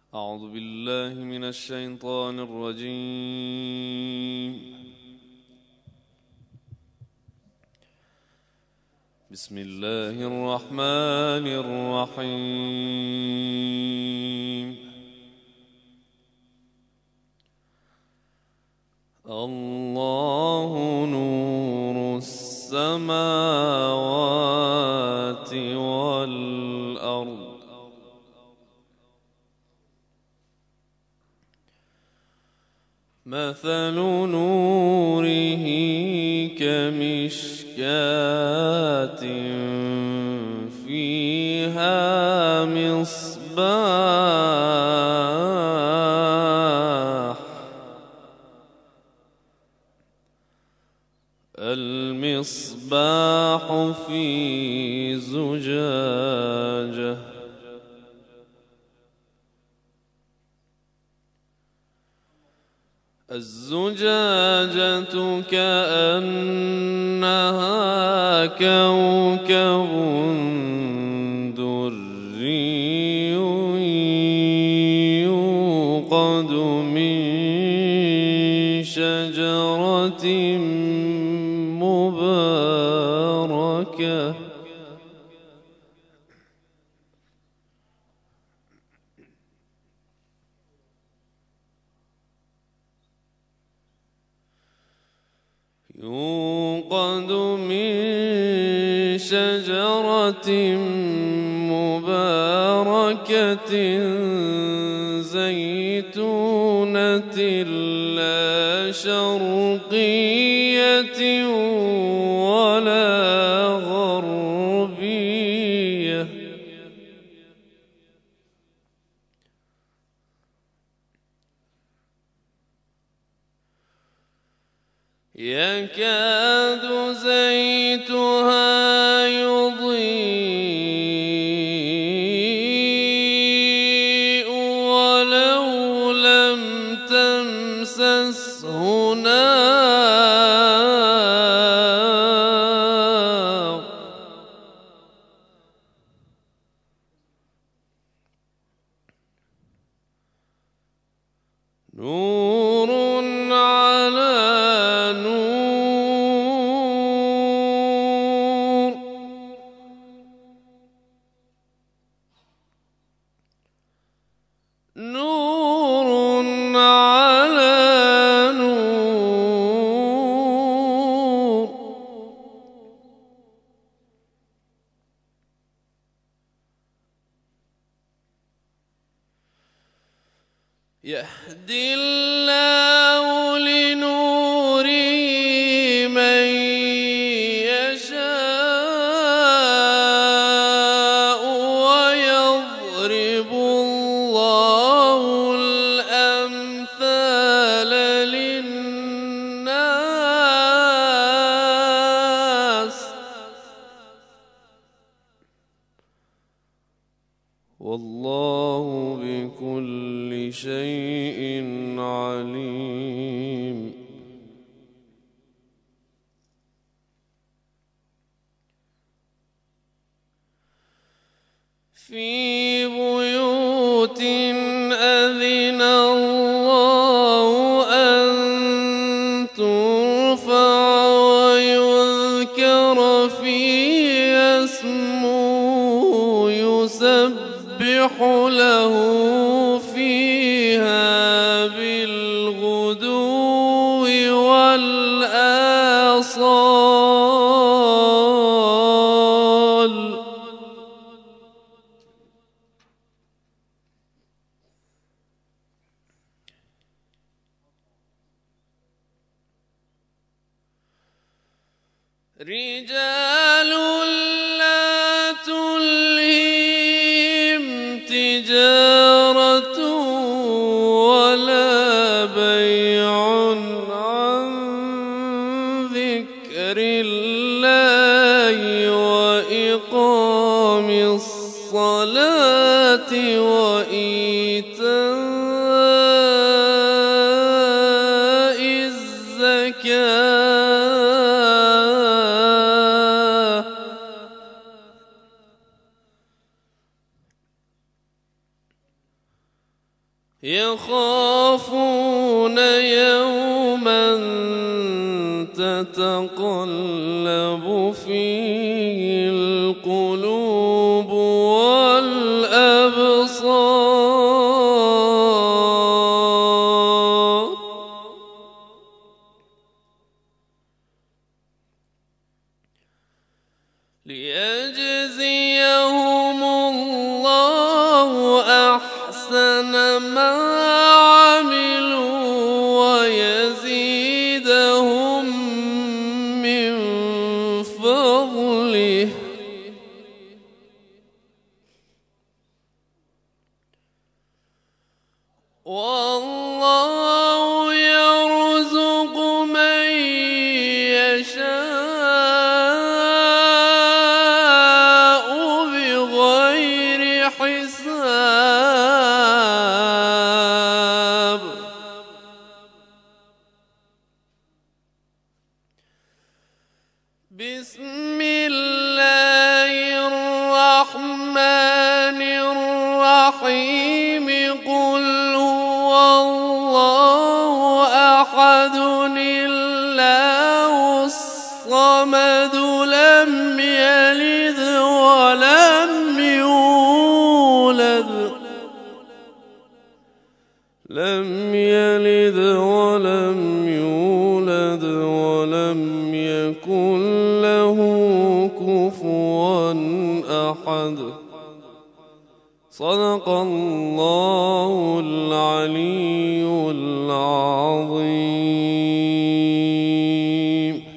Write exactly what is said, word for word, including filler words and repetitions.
أعوذ بالله من الشيطان الرجيم. بسم الله الرحمن الرحيم. الله نور السماوات والأرض مثل نوره كمشكاة فيها مصباح المصباح في زجاجة الزجاجة كأنها كوكب دري يوقد من شجرة مباركة يوقد من شجرة مباركة زيتونة لا شرقية ولا غربية يكاد زيتها يضيء ولو لم تمسسه نار نور على نور على نور يهدي الله لنوره من يشاء ويضرب الله الأمثال للناس والله بكل شيء عليم. في بيوت أذن الله أن ترفع ويذكر فيها اسمه يسبح له فيها بالغدو والآصال رجال لا تلهيهم تجارة ولا بيع عن ذكر الله وإقام الصلاة وإيتاء الزكاة يخافون يوما تتقلب فيه القلوب والأبصار ليجزيهم الله أحسن ما عملوا ويزيدهم من فضله والله يرزق من يشاء بغير حساب بسم الله الرحمن الرحيم قل هو الله أحد الله الصمد لم يلد ولم يولد لم يلد ولم يولد ولم يكن له كفوا أحد صدق الله العلي العظيم.